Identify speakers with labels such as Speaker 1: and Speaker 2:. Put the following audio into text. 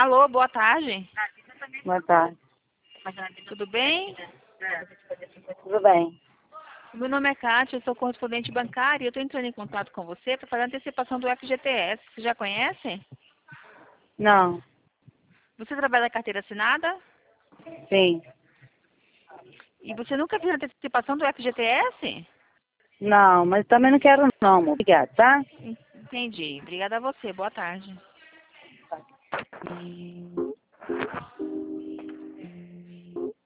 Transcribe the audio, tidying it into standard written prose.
Speaker 1: Alô, boa tarde.
Speaker 2: Boa tarde.
Speaker 1: Tudo bem?
Speaker 2: Tudo bem?
Speaker 1: Meu nome é Kátia, eu sou correspondente bancária e eu estou entrando em contato com você para fazer a antecipação do FGTS. Você já conhece?
Speaker 2: Não.
Speaker 1: Você trabalha na carteira assinada?
Speaker 2: Sim.
Speaker 1: E você nunca fez a antecipação do FGTS?
Speaker 2: Não, mas também não quero não, amor. Obrigada, tá?
Speaker 1: Entendi. Obrigada a você. Boa tarde.